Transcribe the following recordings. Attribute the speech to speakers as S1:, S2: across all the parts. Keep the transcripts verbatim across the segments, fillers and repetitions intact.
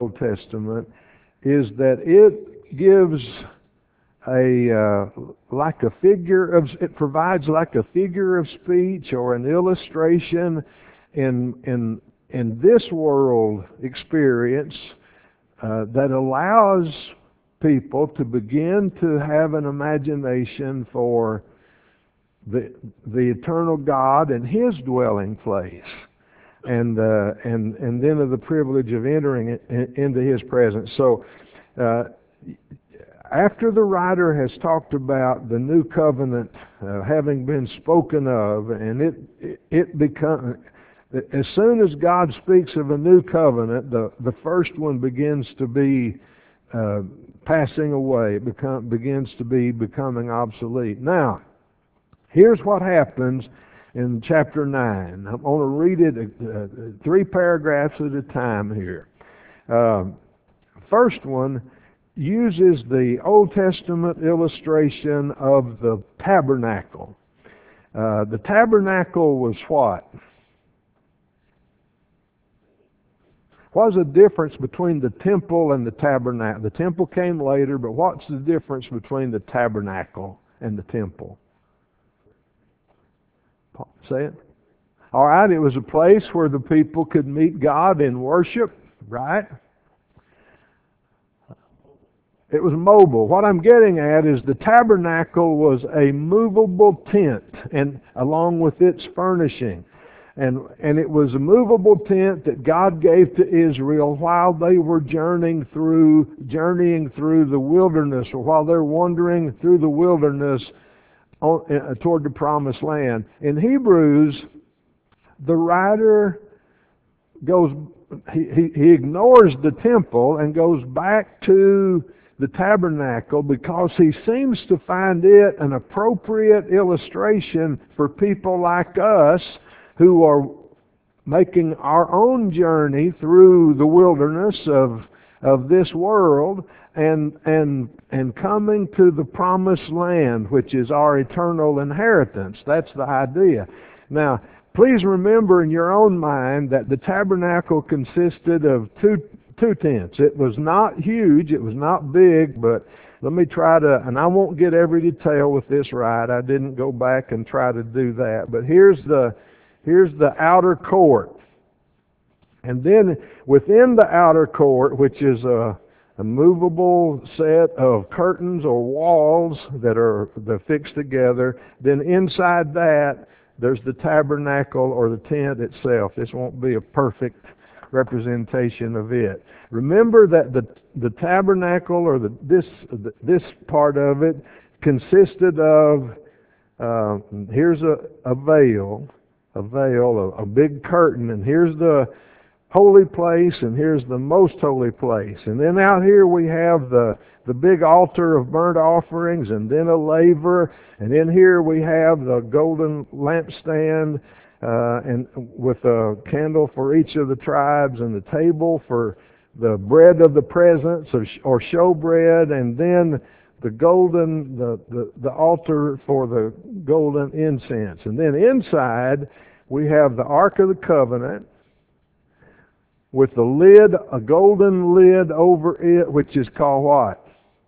S1: Old Testament is that it gives a uh, like a figure of it provides like a figure of speech or an illustration in in in this world experience uh, that allows people to begin to have an imagination for the the eternal God and His dwelling place, and uh, and and then of the privilege of entering it, in, into His presence. So, uh, after the writer has talked about the new covenant uh, having been spoken of, and it it, it become as soon as God speaks of a new covenant, the the first one begins to be uh, passing away. It become begins to be becoming obsolete. Now, here's what happens in chapter nine. I'm going to read it uh, three paragraphs at a time here. Um, first one uses the Old Testament illustration of the tabernacle. Uh, the tabernacle was what? What's the difference between the temple and the tabernacle? The temple came later, but what's the difference between the tabernacle and the temple? Say it. All right, it was a place where the people could meet God in worship, right? It was mobile. What I'm getting at is the tabernacle was a movable tent, and along with its furnishing. And, and it was a movable tent that God gave to Israel while they were journeying through, journeying through the wilderness, or while they're wandering through the wilderness on, uh, toward the promised land. In Hebrews, the writer goes, he, he, he ignores the temple and goes back to the tabernacle because he seems to find it an appropriate illustration for people like us who are making our own journey through the wilderness of of this world and and and coming to the promised land, which is our eternal inheritance. That's the idea. Now, please remember in your own mind that the tabernacle consisted of two two tents. It was not huge, it was not big, but let me try to, and I won't get every detail with this right. I didn't go back and try to do that. But here's the here's the outer court. And then within the outer court, which is a, a movable set of curtains or walls that are they're fixed together, then inside that there's the tabernacle or the tent itself. This won't be a perfect representation of it. Remember that the the tabernacle or the this this part of it consisted of uh, here's a, a veil, a veil, a, a big curtain, and here's the holy place, and here's the most holy place. And then out here we have the the big altar of burnt offerings, and then a laver, and in here we have the golden lampstand, uh, and with a candle for each of the tribes, and the table for the bread of the presence, or, or showbread, and then the golden, the, the, the altar for the golden incense. And then inside we have the Ark of the Covenant, with the lid, a golden lid over it, which is called what?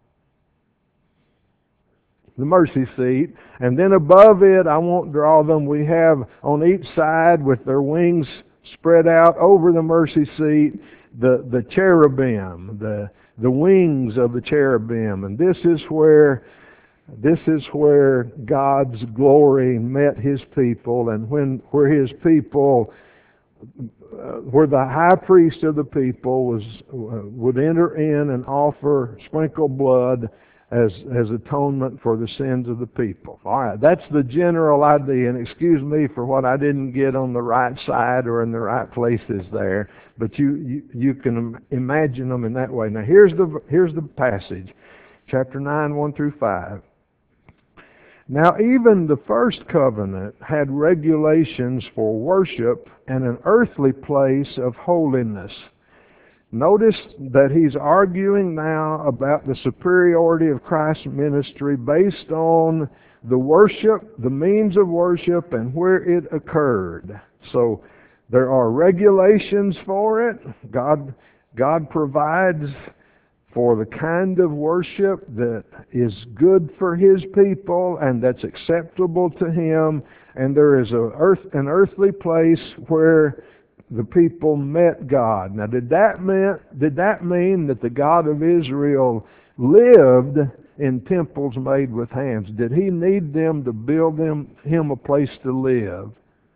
S1: The mercy seat. And then above it, I won't draw them, we have on each side with their wings spread out over the mercy seat, the, the cherubim, the, the wings of the cherubim. And this is where this is where God's glory met His people, and when where His people Uh, where the high priest of the people was uh, would enter in and offer sprinkle blood as as atonement for the sins of the people. All right, that's the general idea, and excuse me for what I didn't get on the right side or in the right places there, but you you, you can imagine them in that way. Now here's the here's the passage, chapter nine, one through five. Now even the first covenant had regulations for worship and an earthly place of holiness. Notice that he's arguing now about the superiority of Christ's ministry based on the worship, the means of worship, and where it occurred. So there are regulations for it. God God provides for the kind of worship that is good for His people and that's acceptable to Him, and there is a earth, an earthly place where the people met God. Now, did that mean, did that mean that the God of Israel lived in temples made with hands? Did He need them to build them, Him a place to live?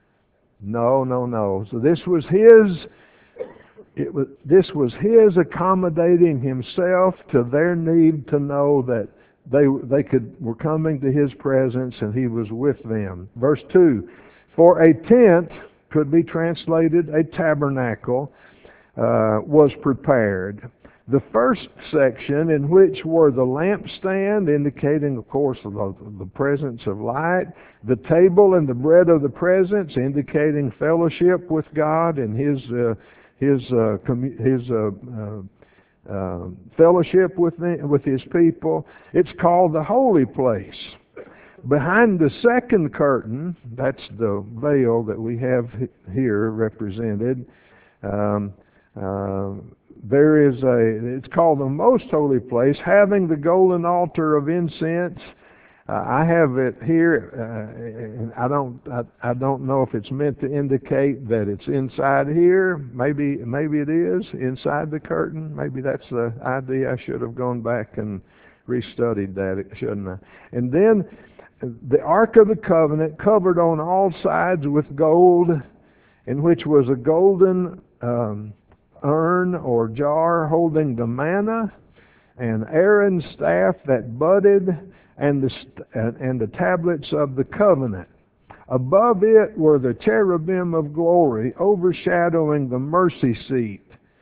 S1: No, no, no. So this was His It was, this was His accommodating Himself to their need to know that they they could were coming to His presence and He was with them. Verse two, for a tent, could be translated a tabernacle, uh, was prepared. The first section, in which were the lampstand, indicating, of course, the, the presence of light, the table and the bread of the presence, indicating fellowship with God and His uh, His uh, His uh, uh, uh, fellowship with the, with His people. It's called the holy place. Behind the second curtain, that's the veil that we have here represented. Um, uh, there is a. It's called the most holy place, having the golden altar of incense. Uh, I have it here. Uh, I don't. I, I don't know if it's meant to indicate that it's inside here. Maybe. Maybe it is inside the curtain. Maybe that's the idea. I should have gone back and restudied that, shouldn't I? And then the Ark of the Covenant, covered on all sides with gold, in which was a golden um, urn or jar holding the manna, and Aaron's staff that budded, and the, and the tablets of the covenant. Above it were the cherubim of glory, overshadowing the mercy seat.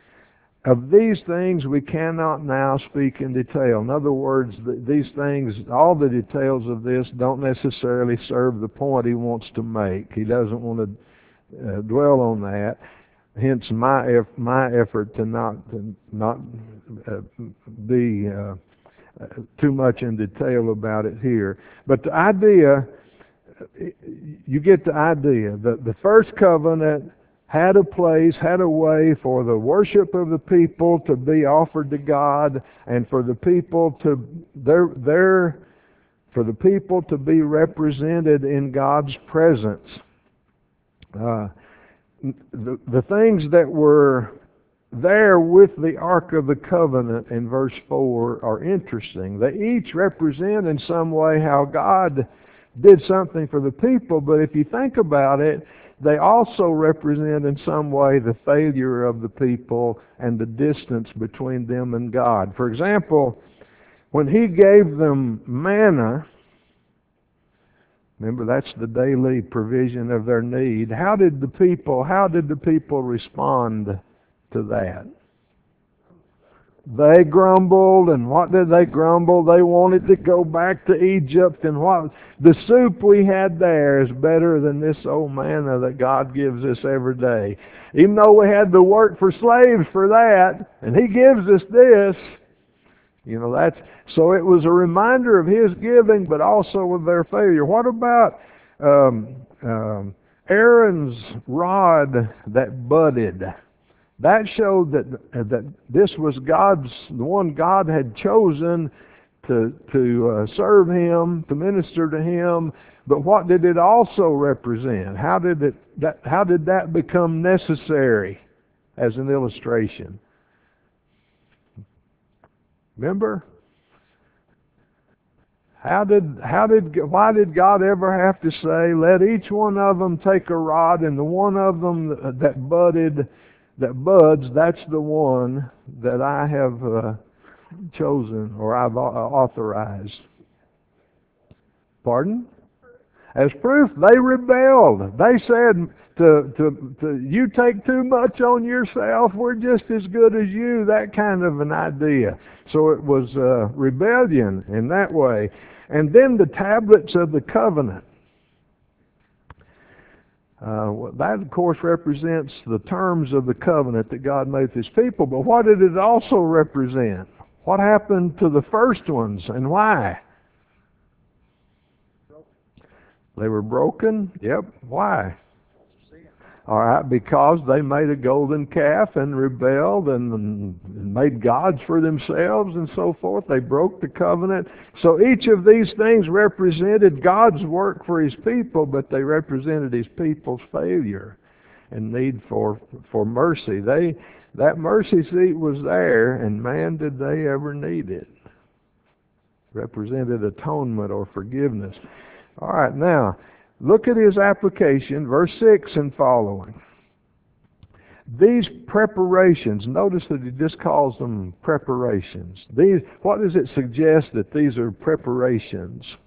S1: Of these things we cannot now speak in detail. In other words, these things, all the details of this don't necessarily serve the point he wants to make. He doesn't want to uh, dwell on that. Hence my eff- my effort to not to not uh, be uh, too much in detail about it here. But the idea, you get the idea. The, the first covenant had a place, had a way for the worship of the people to be offered to God, and for the people to their their for the people to be represented in God's presence. Uh, the the things that were there with the Ark of the Covenant in verse four are interesting. They each represent in some way how God did something for the people, but if you think about it, they also represent in some way the failure of the people and the distance between them and God. For example, when He gave them manna, remember that's the daily provision of their need, how did the people, how did the people respond to that? They grumbled, and what did they grumble? They wanted to go back to Egypt, and what the soup we had there is better than this old manna that God gives us every day. Even though we had to work for slaves for that, and He gives us this, you know, that's so it was a reminder of His giving, but also of their failure. What about um, um, Aaron's rod that budded? That showed that that this was God's, the one God had chosen to to uh, serve Him, to minister to Him. But what did it also represent? How did it that how did that become necessary as an illustration? Remember? How did how did why did God ever have to say, let each one of them take a rod, and the one of them that budded that buds, that's the one that I have uh, chosen or I've authorized? Pardon? As proof, they rebelled. They said to, to, to you take too much on yourself, we're just as good as you, that kind of an idea. So it was uh, rebellion in that way. And then the tablets of the covenant. Uh, that, of course, represents the terms of the covenant that God made with His people. But what did it also represent? What happened to the first ones, and why? They were broken? Yep. Why? All right, because they made a golden calf and rebelled and, and made gods for themselves and so forth. They broke the covenant. So each of these things represented God's work for His people, but they represented His people's failure and need for for mercy. They that mercy seat was there, and man, did they ever need it. Represented atonement or forgiveness. All right, now look at his application, verse six and following. These preparations, notice that he just calls them preparations. These, what does it suggest that these are preparations?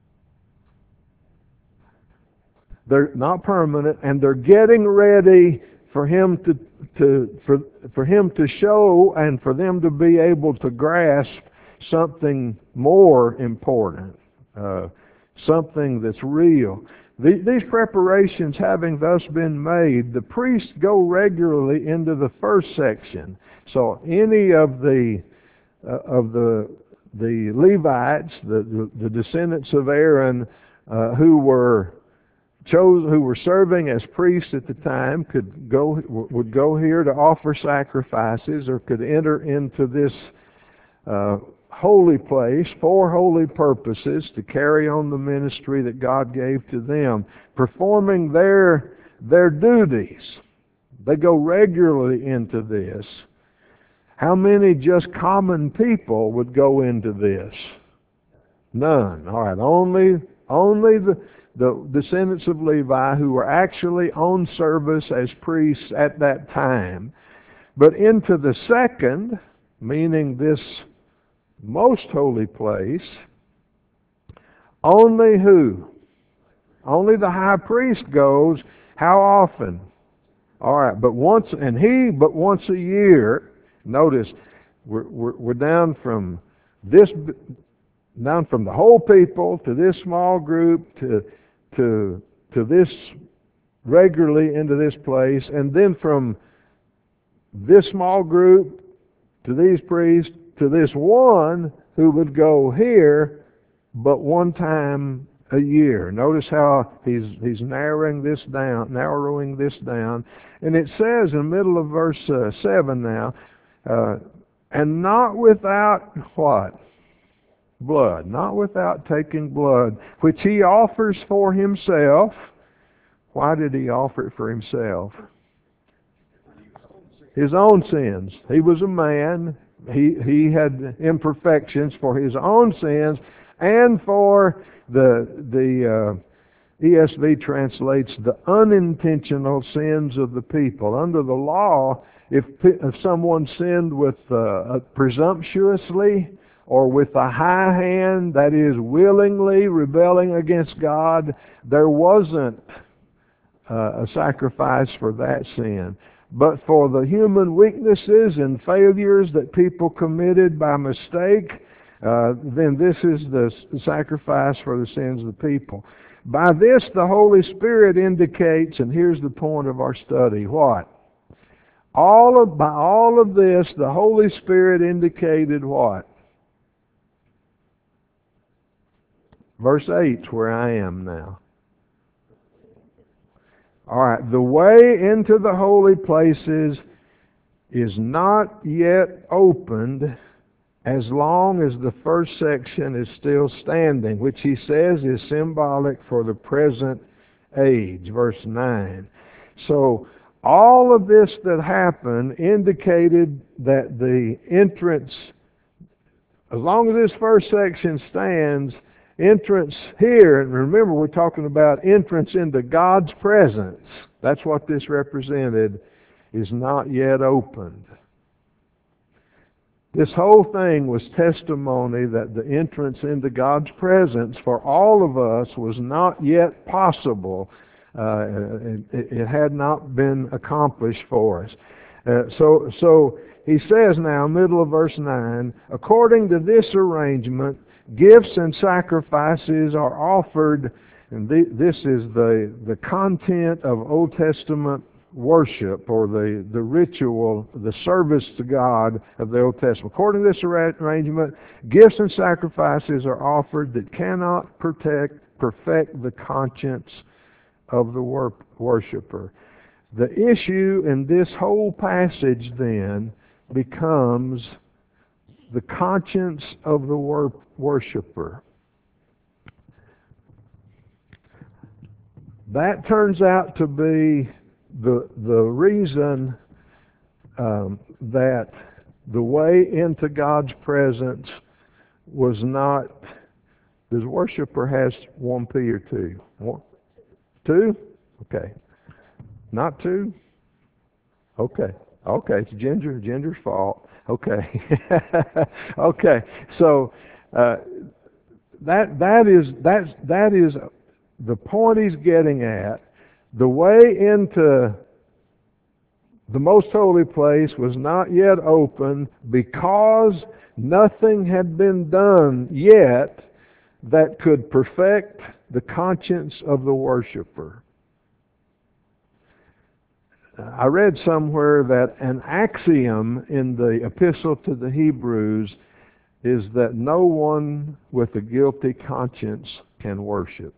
S1: They're not permanent, and they're getting ready for him to, to for, for him to show and for them to be able to grasp something more important, uh, something that's real. The, these preparations having thus been made, the priests go regularly into the first section. So any of the uh, of the the Levites, the, the, the descendants of Aaron, uh, who were chose who were serving as priests at the time, could go would go here to offer sacrifices, or could enter into this uh, holy place for holy purposes to carry on the ministry that God gave to them, performing their their duties. They go regularly into this. How many just common people would go into this? None. All right, only only the the descendants of Levi who were actually on service as priests at that time. But into the second, meaning this most holy place, only who? Only the high priest goes. How often? All right, but once, and he, but once a year. Notice, we're, we're, we're down from this, down from the whole people to this small group to to to this regularly into this place, and then from this small group to these priests to this one who would go here but one time a year. Notice how he's he's narrowing this down, narrowing this down, and it says in the middle of verse uh, seven now, uh, and not without what? Blood, not without taking blood, which he offers for himself. Why did he offer it for himself? His own sins. He was a man. He he had imperfections for his own sins and for the the uh, E S V translates the unintentional sins of the people. Under the law, if if someone sinned with uh, presumptuously or with a high hand, that is willingly rebelling against God, there wasn't uh, a sacrifice for that sin. But for the human weaknesses and failures that people committed by mistake, uh, then this is the sacrifice for the sins of the people. By this, the Holy Spirit indicates, and here's the point of our study, what? All of, by all of this, the Holy Spirit indicated what? Verse eight, where I am now. All right, the way into the holy places is not yet opened as long as the first section is still standing, which he says is symbolic for the present age, verse nine. So all of this that happened indicated that the entrance, as long as this first section stands, entrance here, and remember we're talking about entrance into God's presence. That's what this represented, is not yet opened. This whole thing was testimony that the entrance into God's presence for all of us was not yet possible. Uh, it, it had not been accomplished for us. Uh, so, so he says now, middle of verse nine, according to this arrangement, gifts and sacrifices are offered, and the, this is the, the content of Old Testament worship, or the, the ritual, the service to God of the Old Testament. According to this arrangement, gifts and sacrifices are offered that cannot protect, perfect the conscience of the wor- worshiper. The issue in this whole passage then becomes the conscience of the wor- worshiper. That turns out to be the, the reason um, that the way into God's presence was not. Does worshiper has one P or two? One, two? Okay. Not two? Okay. Okay. It's Ginger. Ginger's fault. Okay. Okay. So uh, that that is that's that is the point he's getting at. The way into the most holy place was not yet open because nothing had been done yet that could perfect the conscience of the worshiper. I read somewhere that an axiom in the epistle to the Hebrews is that no one with a guilty conscience can worship.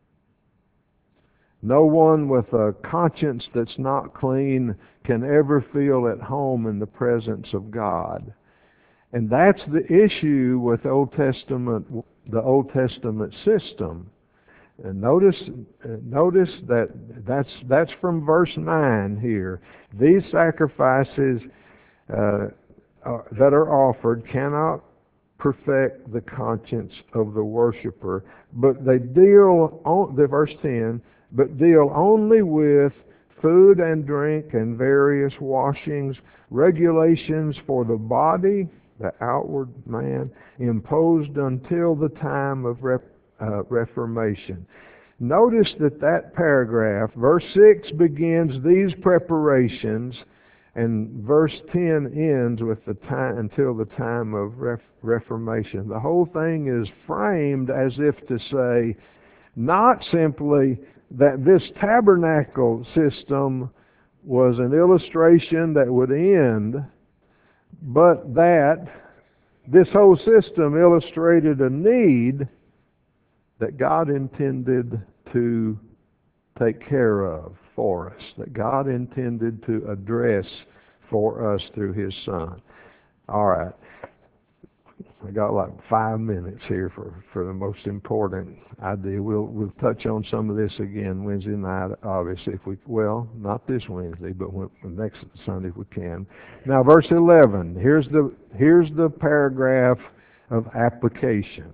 S1: No one with a conscience that's not clean can ever feel at home in the presence of God. And that's the issue with Old Testament, the Old Testament system. And notice, notice that that's that's from verse nine here. These sacrifices uh, uh, that are offered cannot perfect the conscience of the worshiper, but they deal on the verse ten, but deal only with food and drink and various washings, regulations for the body, the outward man, imposed until the time of rep, uh, Reformation. Notice that that paragraph, verse six begins these preparations, and verse ten ends with the time until the time of ref, Reformation. The whole thing is framed as if to say, not simply that this tabernacle system was an illustration that would end, but that this whole system illustrated a need that God intended to take care of for us, that God intended to address for us through His Son. All right. I got like five minutes here for, for the most important idea. We'll we'll touch on some of this again Wednesday night, obviously, if we well, not this Wednesday, but when, next Sunday if we can. Now, verse eleven. Here's the here's the paragraph of application.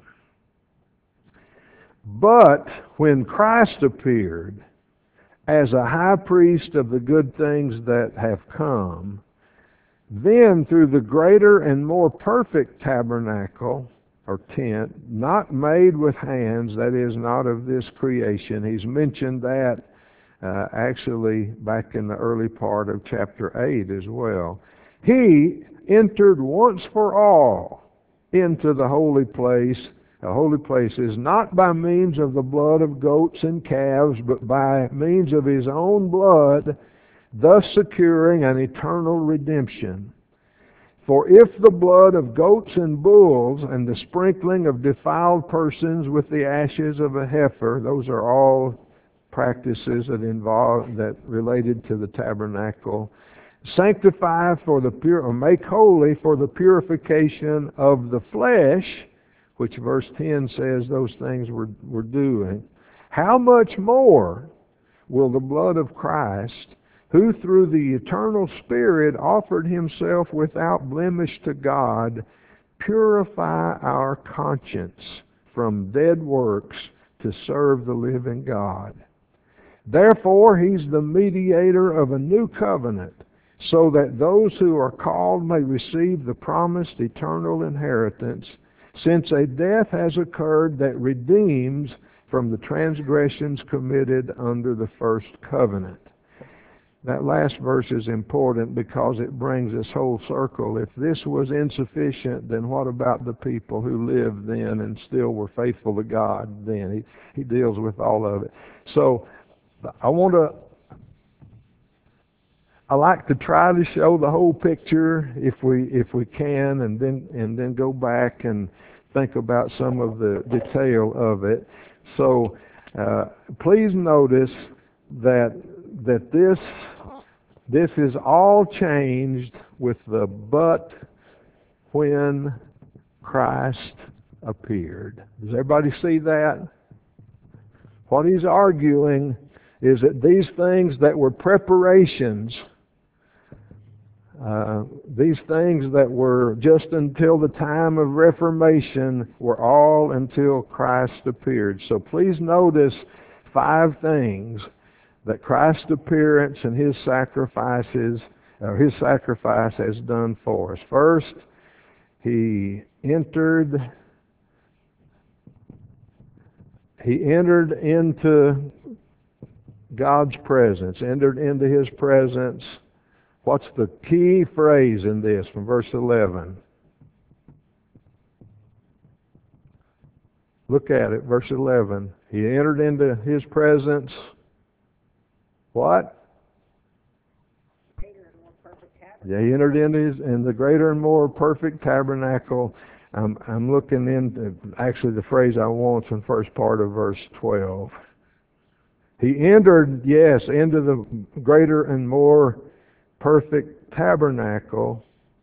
S1: But when Christ appeared as a high priest of the good things that have come, then through the greater and more perfect tabernacle, or tent, not made with hands, that is, not of this creation. He's mentioned that uh, actually back in the early part of chapter eight as well. He entered once for all into the holy place. The holy place is not by means of the blood of goats and calves, but by means of His own blood, thus securing an eternal redemption. For if the blood of goats and bulls and the sprinkling of defiled persons with the ashes of a heifer, those are all practices that involve, that related to the tabernacle, sanctify for the pure, or make holy for the purification of the flesh, which verse ten says those things were, were doing, how much more will the blood of Christ, who through the eternal Spirit offered Himself without blemish to God, purify our conscience from dead works to serve the living God. Therefore, He's the mediator of a new covenant, so that those who are called may receive the promised eternal inheritance, since a death has occurred that redeems from the transgressions committed under the first covenant. That last verse is important because it brings this whole circle. If this was insufficient, then what about the people who lived then and still were faithful to God then? He, he deals with all of it. So I want to, I like to try to show the whole picture if we if we can, and then and then go back and think about some of the detail of it. So uh, please notice that that this This is all changed with the but when Christ appeared. Does everybody see that? What he's arguing is that these things that were preparations, uh, these things that were just until the time of Reformation, were all until Christ appeared. So please notice five things that Christ's appearance and his sacrifices, or his sacrifice has done for us. First, he entered he entered into God's presence, entered into his presence. What's the key phrase in this from verse eleven? Look at it, verse eleven. He entered into his presence. What? Yeah, he entered into his, in the greater and more perfect tabernacle. I'm, I'm looking into, actually the phrase I want in the first part of verse twelve. He entered, yes, into the greater and more perfect tabernacle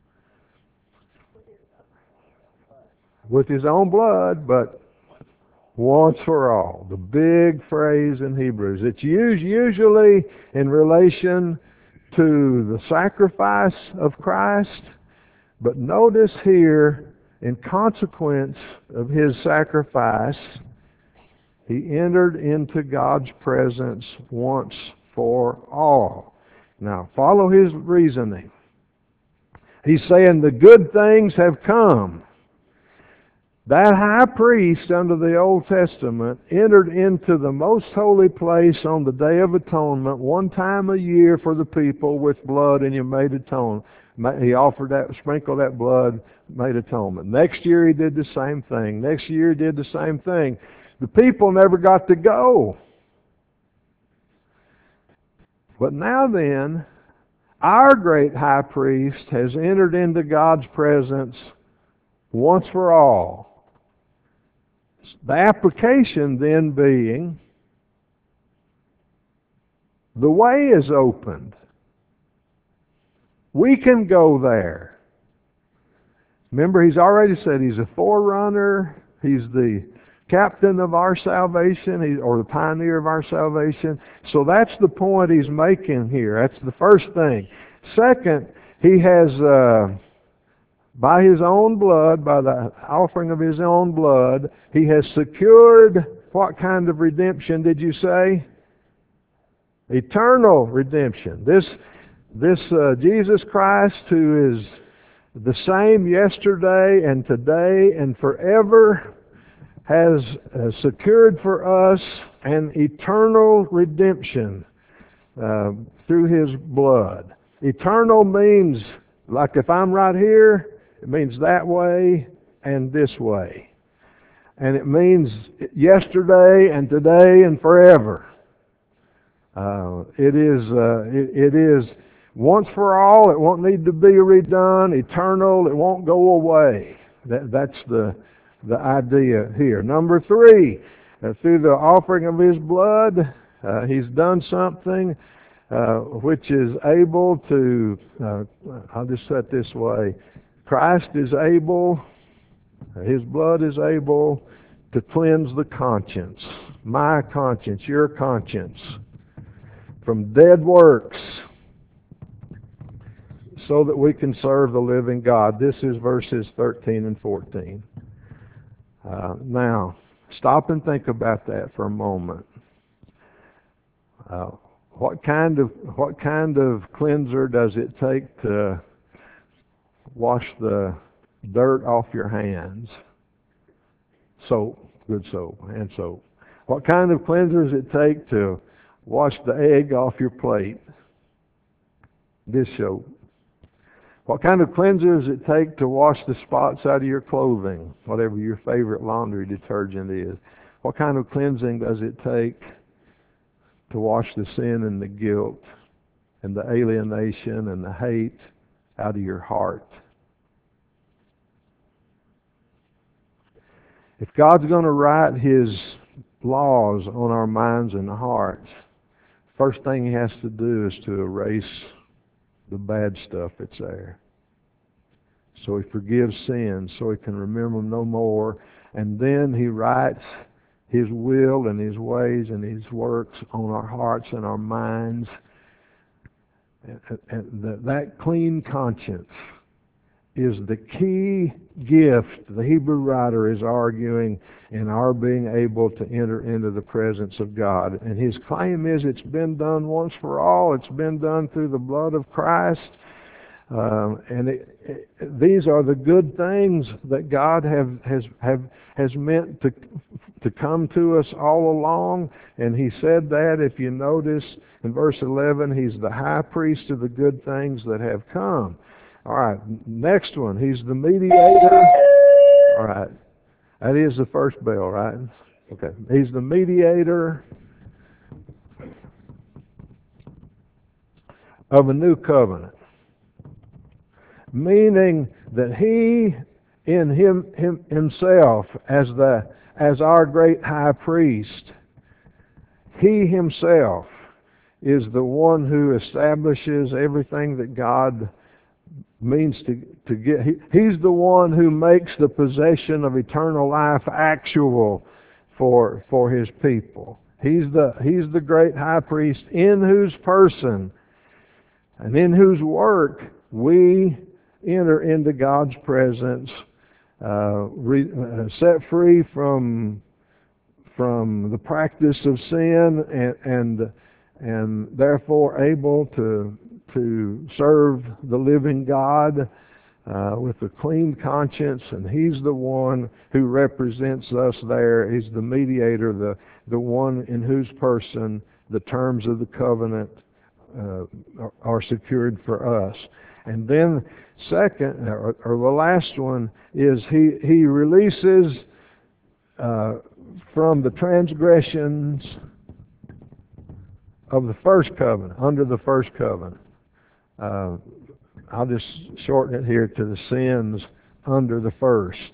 S1: with his own blood, but once for all. The big phrase in Hebrews. It's used usually in relation to the sacrifice of Christ, but notice here, in consequence of his sacrifice, he entered into God's presence once for all. Now, follow his reasoning. He's saying the good things have come. That high priest under the Old Testament entered into the most holy place on the Day of Atonement one time a year for the people with blood, and he made atonement. He offered that, sprinkled that blood, made atonement. Next year he did the same thing. Next year he did the same thing. The people never got to go. But now then, our great high priest has entered into God's presence once for all. The application then being, the way is opened. We can go there. Remember, he's already said he's a forerunner. He's the captain of our salvation, he, or the pioneer of our salvation. So that's the point he's making here. That's the first thing. Second, he has, uh, by his own blood, by the offering of his own blood, he has secured what kind of redemption did you say? Eternal redemption. This, this uh, Jesus Christ, who is the same yesterday and today and forever, has uh, secured for us an eternal redemption uh, through his blood. Eternal means, like if I'm right here, it means that way and this way. And it means yesterday and today and forever. Uh, it is uh, it, it is once for all. It won't need to be redone. Eternal. It won't go away. That, that's the the idea here. Number three, uh, through the offering of his blood, uh, he's done something uh, which is able to. Uh, I'll just say it this way. Christ is able, his blood is able to cleanse the conscience, my conscience, your conscience, from dead works so that we can serve the living God. This is verses thirteen and fourteen. Uh, now, stop and think about that for a moment. Uh, what kind of what kind of cleanser does it take to wash the dirt off your hands? Soap, good soap, hand soap. What kind of cleanser does it take to wash the egg off your plate? Dish soap. What kind of cleanser does it take to wash the spots out of your clothing, whatever your favorite laundry detergent is? What kind of cleansing does it take to wash the sin and the guilt and the alienation and the hate out of your heart? If God's going to write his laws on our minds and hearts, first thing he has to do is to erase the bad stuff that's there. So he forgives sins, so he can remember them no more. And then he writes his will and his ways and his works on our hearts and our minds. And, and that clean conscience is the key gift, the Hebrew writer is arguing, in our being able to enter into the presence of God. And his claim is it's been done once for all. It's been done through the blood of Christ. Um, and it, it, these are the good things that God have, has have has meant to to come to us all along. And he said that, if you notice in verse eleven, he's the high priest of the good things that have come. All right, next one, he's the mediator. All right, that is the first bell, right? Okay, he's the mediator of a new covenant. Meaning that he, in him, him himself, as the as our great high priest, he himself is the one who establishes everything that God means to to get. He, he's the one who makes the possession of eternal life actual for for his people. He's the he's the great high priest in whose person and in whose work we enter into God's presence, uh, re, uh, set free from from the practice of sin, and and, and therefore able to to serve the living God uh, with a clean conscience. And he's the one who represents us there. He's the mediator, the the one in whose person the terms of the covenant uh, are, are secured for us. And then second, or, or the last one, is he, he releases uh, from the transgressions of the first covenant, under the first covenant. Uh, I'll just shorten it here to the sins under the first.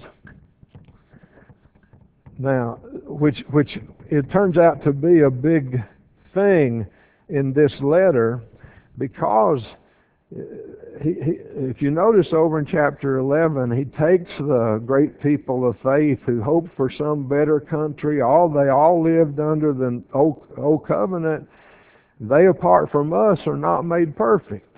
S1: Now, which, which it turns out to be a big thing in this letter, because He, he, if you notice over in chapter eleven, he takes the great people of faith who hoped for some better country. All they all lived under the old, old covenant. They, apart from us, are not made perfect.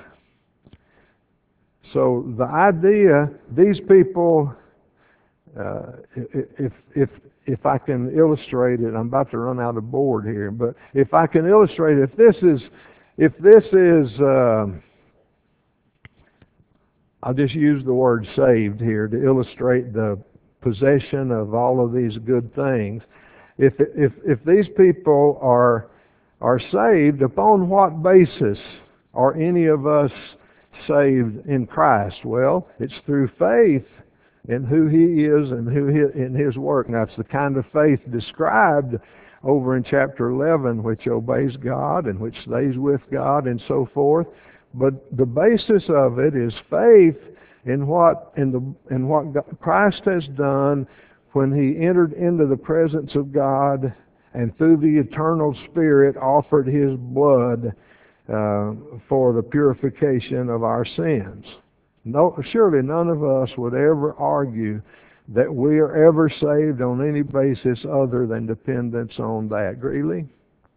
S1: So the idea, these people, uh, if if if I can illustrate it, I'm about to run out of board here, but if I can illustrate it, if this is if this is uh, I'll just use the word saved here to illustrate the possession of all of these good things. If if if these people are are saved, upon what basis are any of us saved in Christ? Well, it's through faith in who He is and who he, in His work. Now, it's the kind of faith described over in chapter eleven, which obeys God and which stays with God and so forth. But the basis of it is faith in what in the in what God, Christ has done when He entered into the presence of God and through the eternal Spirit offered His blood uh, for the purification of our sins. No, surely none of us would ever argue that we are ever saved on any basis other than dependence on that. Greeley?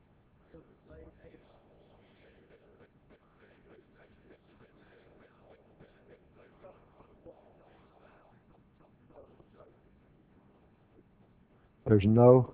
S1: There's no,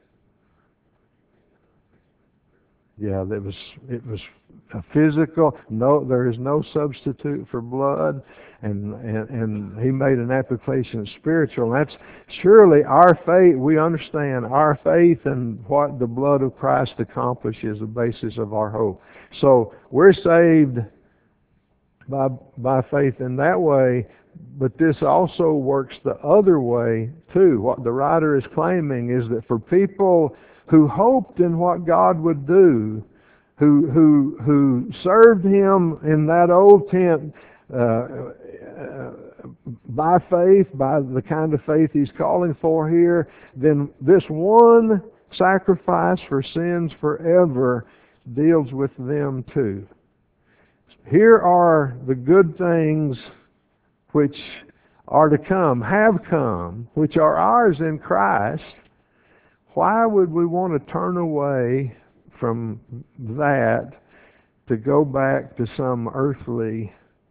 S1: yeah, that was it was a physical. No, there is no substitute for blood, and and, and he made an application of spiritual. And that's surely our faith. We understand our faith and what the blood of Christ accomplishes, the basis of our hope. So we're saved by by faith in that way. But this also works the other way too. What the writer is claiming is that for people who hoped in what God would do, who who who served Him in that old tent uh, uh, by faith, by the kind of faith He's calling for here, then this one sacrifice for sins forever deals with them too. Here are the good things which are to come, have come, which are ours in Christ. Why would we want to turn away from that to go back to some earthly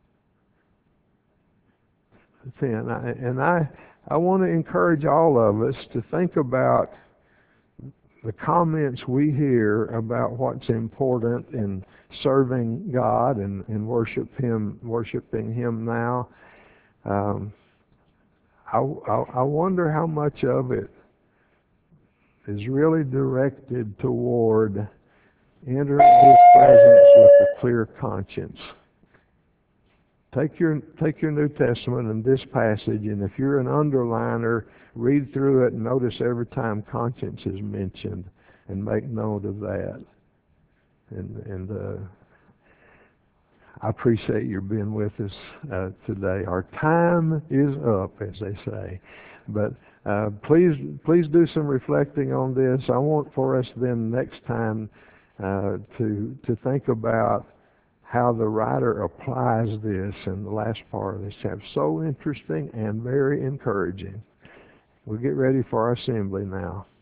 S1: thing? And I, I want to encourage all of us to think about the comments we hear about what's important in serving God and, and worship Him, worshiping Him now. Um, I, I, I wonder how much of it is really directed toward entering His presence with a clear conscience. Take your take your New Testament and this passage, and if you're an underliner, read through it and notice every time conscience is mentioned, and make note of that. And and uh, I appreciate your being with us uh, today. Our time is up, as they say, but uh, please please do some reflecting on this. I want for us then next time uh, to to think about how the writer applies this in the last part of this chapter. So interesting and very encouraging. We'll get ready for our assembly now.